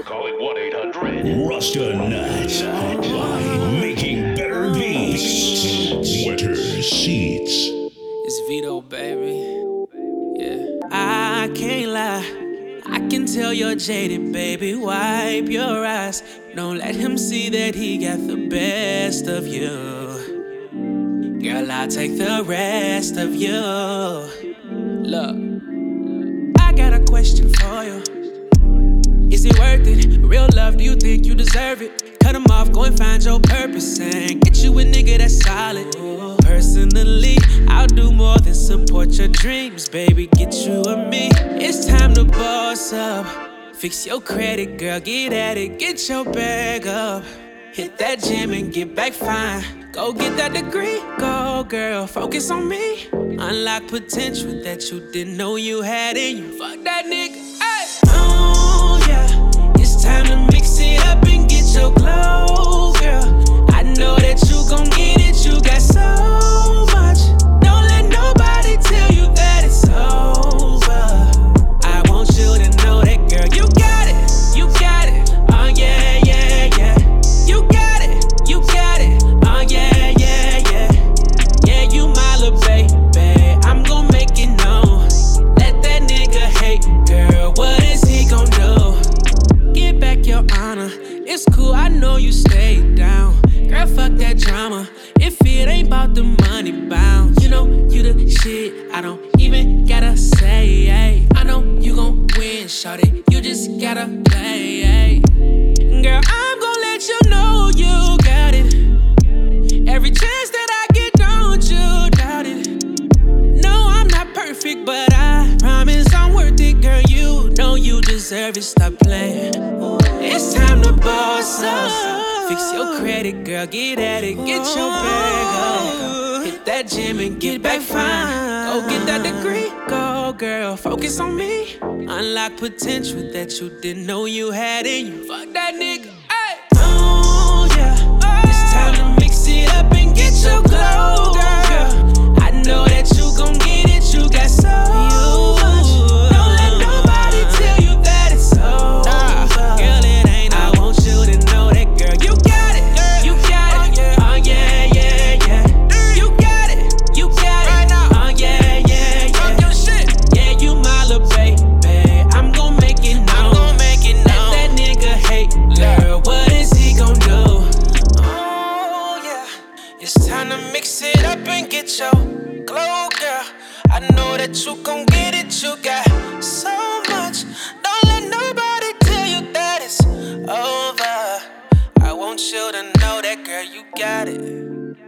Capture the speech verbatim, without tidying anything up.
calling one eight hundred Rasta Nuts. Making better beats. Wetter seats. It's Vito, baby. Yeah. I can't lie. I can tell you're jaded, baby. Wipe your eyes. Don't let him see that he got the best of you. Girl, I'll take the rest of you. Look, I got a question for you. Is it worth it? Real love, do you think you deserve it? Cut him off, go and find your purpose and get you a nigga that's solid. Personally, I'll do more than support your dreams, baby. Get you a me. It's time to boss up. Fix your credit, girl, get at it. Get your bag up. Hit that gym and get back fine. Go get that degree, go girl, focus on me. Unlock potential that you didn't know you had in you. Fuck that nigga, ayy. Oh yeah, it's time to mix it up and get your glow, girl. I know that you gon' get it, you got so much. Don't let nobody tell you that it's over. I want you to know that, girl, you got it, you got it. Oh yeah, yeah, yeah. You got it, you got it. Oh yeah, yeah, yeah. Yeah, you my little baby. I'm gon' make it known. Let that nigga hate, girl. What is he gon' do? Get back your honor. It's cool, I know you stayed down. Girl, fuck that drama. If it ain't about the money bound, you know you the shit. I don't even gotta say, ay. I know you gon' win, shawty. You just gotta play, ay. Girl, I'm gon' let you know you got it. Every chance that I get, don't you doubt it. No, I'm not perfect, but I promise I'm worth it, girl. You know you deserve it. Stop playing. It's time to boss up. Fix your credit, girl. Get at it. Get your bag up. Hit that gym and get back fine. Go get that degree. Go, girl. Focus on me. Unlock potential that you didn't know you had in you. Fuck that nigga. Ay. Oh yeah. It's time to mix it up and get your glow, girl. I know that you gon' get it. You got so much. Don't let nobody tell you that it's over. Girl, it ain't. I want you to know that, girl. You got it. You got it. Oh yeah, yeah, yeah. You got it. You got it. Oh yeah, yeah, yeah. Yeah, you my little baby. I'm gon' make it known. Let that nigga hate, girl. What is he gon' do? Oh yeah, it's time to mix it up and get your glow, girl. I know that you gon' get it. You got so much. Don't let nobody tell you that it's over. I want you to know that, girl, you got it.